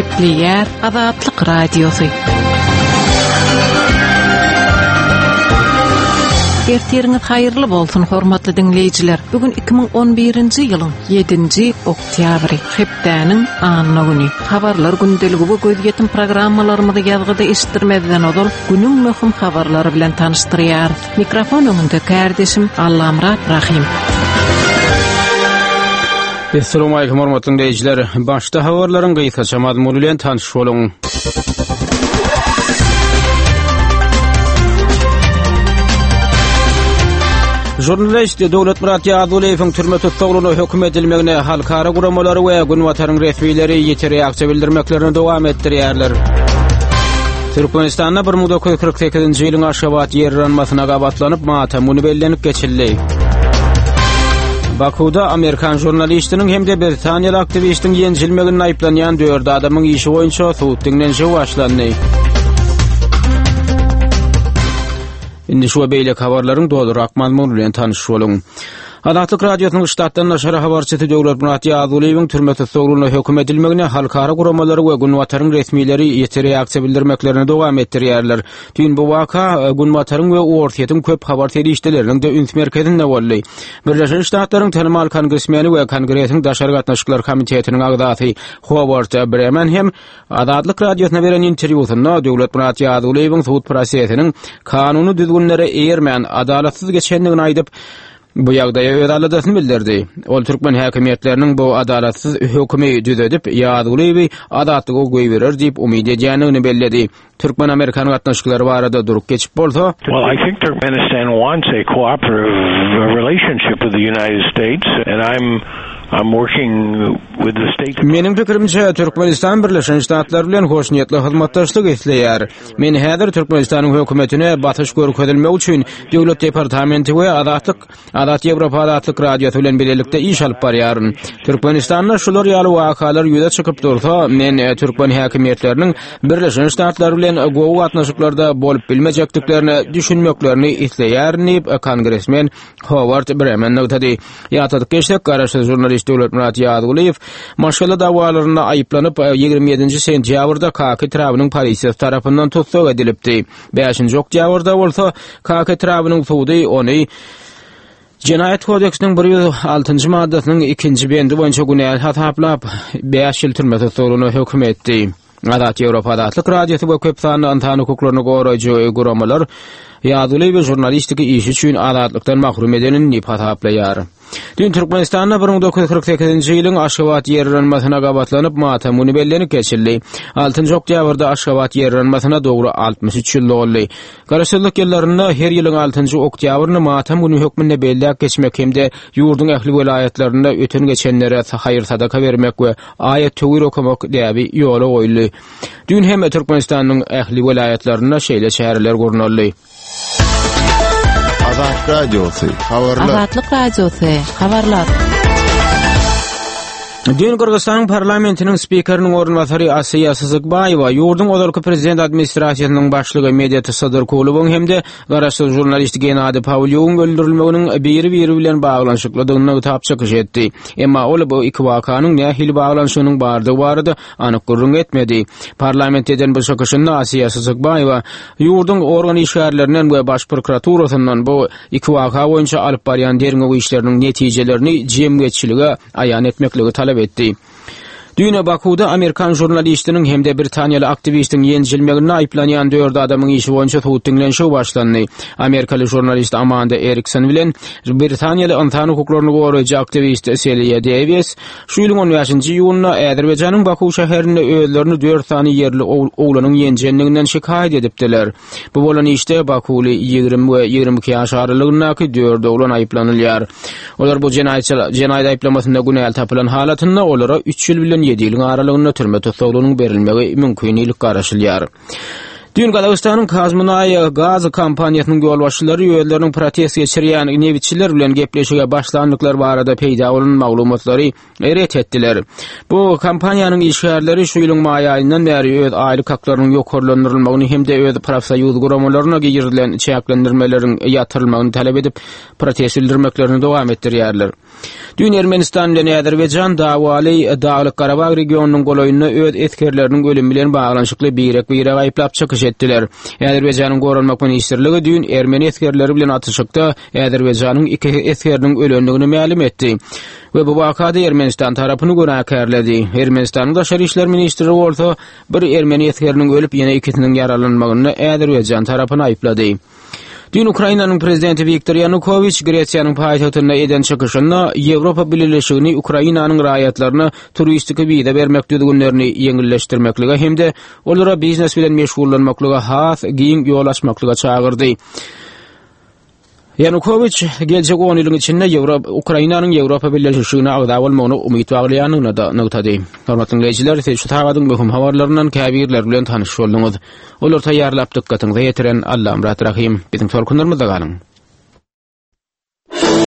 Gepleyer Azatlyk Radiosu. Ertiriňiz hayırlı bolsun hormatly dinleýijiler. Bugün 2011-nji ýylyň 7-nji oktýabry, hepdäniň anyny güni. Habarlar gündeligi bu gözgetin programmalarymyzda ýazgyda eşitdirmeden odol günüň möhüm habarlary bilen tanışdyrýar. Mikrofon öňünde kardeşim Allamrat Rahim. Assalamu alaykum hormatly dinleýijiler. Başda habarlaryň gyýsaça mazmuny bilen tanış boluň. Jurnalist Dowlat Murat Ýaduleýewiň türme tutulgyny hökm edilmegine halkara guramalary we Günwataryň resmiýetleri ýeter reaksiýa bildirmeklerini dowam etdirýärler. Türkmenistanda 1948-nji ýylyň Aşgabat ýerranmasyna gabatlanyp matamuny bellenip geçildi. Bakuda Amerikan jurnalistiniň hemde Britaniýaly aktivistiň ýenjilmegini aýplanýan 4 adamyň işi boýunça suwut dinlenşi başlandy. Indi şu beýle habarlaryň doldurak mazmuny bilen tanış boluň. Azatlyk radiosynyň ştatdan naşara habarçysy Dowlat Murat Ýaduleýewiň türme tutulgyny hökm edilmegine halkara guramalary we Günwataryň resmiýetleri ýeter reaksiýa bildirmeklerini dowam etdirýärler. Dün bu waka Günwataryň we Ortiýetiň köp habar telişdeleriniň de üns merkezinde boldy. Birleşik Ştatlaryň tanmal kongresmeni we kongresiň daşary gatnaşyklar komitetiniň agdasy Howard Bremen hem Azatlyk radiosyna beren interwýusynda Dowlat Murat Ýaduleýewiň suwut prosesiniň kanuny düzgünlere eýermän adalatsyz geçenligini aýdyp bu ýagdaýa adalatyny bildirdi. Ol türkmen häkimetleriniň bu adalatsız hökümi düzedip Ýaduleýewi adatlyga goý berer diýip umyd edýändigini belledi. Türkmen Amerikan gatnaşykları barada durup geçip bolsa, well, I think Turkmenistan wants a cooperative relationship with the United States, and I'm working with the state. Menin pikirimçe Türkmenistan Birleşen Ştatlar bilen hoşniyetli hyzmatdaşlyk etleýär. Men häzir Türkmenistanyň hökümetine batyş görkezilmek üçin Döwlet Departamenti we Adat Ýewropa Adatlyk Radiosy bilen birlikde iş alyp barýaryn. Türkmenistanda şular ýaly wakalar ýüze çykyp dursa, men Türkmen häkimetleriniň Birleşen Ştatlar bilen gowy gatnaşyklarda bolup bilmejekdiklerini düşünmeklerini isleýärni kongresmen Howard Bremen nägtedi. Ýa-da geçdik garaşy jurnalist Dowlat Murat Ýaduleýew maşgala dawalarynda aýyplanyp 27-nji sentýabrda KK Trabynyň polisiýasy tarapyndan tutsak edilipdi. 5-nji oktýabrda bolsa KK Trabynyň suwdy ony Cinayet Kodeksiniň 106-njy maddasynyň 2-nji bendi boýunça günäl hataplap 5 ýyl türme tutulgyny hökm etdi. Adat Ýewropa Adatlyk Radiosy we köp sanly antany hukuklaryny goraýjy guramalar Ýaduleýew jurnalistiki işi üçin adatlykdan mahrum edenini hataplaýar. Dün Türkmenistanda 1948-nji ýylyň Aşgabat ýerranmasyna gabatlanyp matamuny bellenip geçildi. 6-njy oktýabrda Aşgabat ýerranmasyna dogry 63 ýyl boldy. Garaşsyzlyk ýyllarynda her ýylyň 6-njy oktýabryny matamuny hökmüne belläp geçmek hemde ýurdun ähli welaýatlarynda öten geçenlere haýyr sadaka bermek we aýat töwür okumak diýäbi ýola goýuldy. Dün hem Türkmenistanyň ähli welaýatlarynda şeýle şäherler görneldi. Azatlyk Radiosu, habarlar. Azatlyk Radiosu, habarlar. Dün Kırgızstanyň parlamentiniň spikeriniň ornwasary Asiýa Sızykbaýewa ýurdun odarky prezident administrasiýasynyň başlygy Mediat Sadyrkoğluň hemde garaşsyz jurnalist Genadi Pavlyow'un öldürilmeginiň biri bilen baglanyşyklydygyny tapşyk etdi. Emma ol bu iki wakanyň nähili baglanşygynyň bardy anyk görüň etmedi. Parlament eden bu şakaşynda Asiýa Sızykbaýewa ýurdun organ işgärlerinden we baş prokuraturasyndan bu iki waka boýunça alyp barýan derňe işleriniň netijelerini jemgyýetçilige aýan etmekligi talap etdi. Dün Bakuda Amerikan jurnalistiniň hemde Britaniýaly aktivistiň ýenjilmegine aýplanýan 4 adamyň işi boýunça suwut dinlenşi başlandy. Amerikaly jurnalist Amanda Erikson bilen Britaniýaly antany hukuklaryny goraýjy aktivist Celia Davis şu ýylyň 15-nji ýylyna Äzerbäjanyň Baku şäherinde özlerini 4 sany ýerli oglanyň ýenjenliginden şikaýet edipdiler. Bu bolan işde Bakuly 20 we 22 ýaş aralygyndaky 4 oglan aýplanylýar. Olar bu jinayet aýplamasynda günäl tapylan halatynda olara 3 ýyl bilen 7 ýylyň aralygynda türme tutulgynyň berilmegi mümkinlik garaşylýar. Dün Qazaqstanyň Kazmunay gaz kompaniýasynyň ýolbaşçylary ýöneleriniň protest geçirýän newiçiler bilen gepleşige başlandyklary barada peýda bolan maglumatlary eret etdiler. Bu kompaniýanyň işgärleri şu ýylyň maý aýyndan bäri öz aýlyk haklarynyň ýokarlandyrylmagyny hem-de öz profsýoz guramalaryna girilen çäklendirmeleriň ýatyrylmagyny talep edip protest bildirmeklerini dowam etdirýärler. Dün Ermenistan bilen Azerbaýjan dawaly Daglyk Garabag regionunyň golaýyna öz etkerleriniň ölüm bilen baglanyşykly birek aýyplap çykyş etdiler. Azerbaýjanyň Goralmak ministrligi dün Ermeni etkerleri bilen atışykda Azerbaýjanyň iki etkeriniň ölendigini ma'lum etdi. Ve bu vakada Ermenistan tarapyny günahkarlady. Ermenistanyň daşary işler ministri bolsa bir Ermeni etkeriniň ölüp ýene ikisiniň yaralanmagyny Azerbaýjan tarapyna aýplady. Dün Ukrainanyň prezidenti Viktor Yanukovych Gresiýanyň paýtagtyna eden çykyşynda Ýewropa Birleşigini Ukrainanyň raýatlaryna turistik wiza bermek düzgünlerini ýeňilleşdirmeklige hem-de olara biznes bilen meşgullanmaklyga has giň ýol açmaklyga çagyrdy. Yanukovych gelecek 10 ýylyň içinde Ukrainanyň Ýewropa Birleşigine agda bolmagyny umyt baglaýanyny da noktady. Hormatly dinleýijiler, şu tagadyň möhüm habarlaryndan käbirler bilen tanyş bolduňyz. Olar taýýarlap dikkatyňizi ýetiren Allahym rahim. Biziň torkunlarymyzda galyň.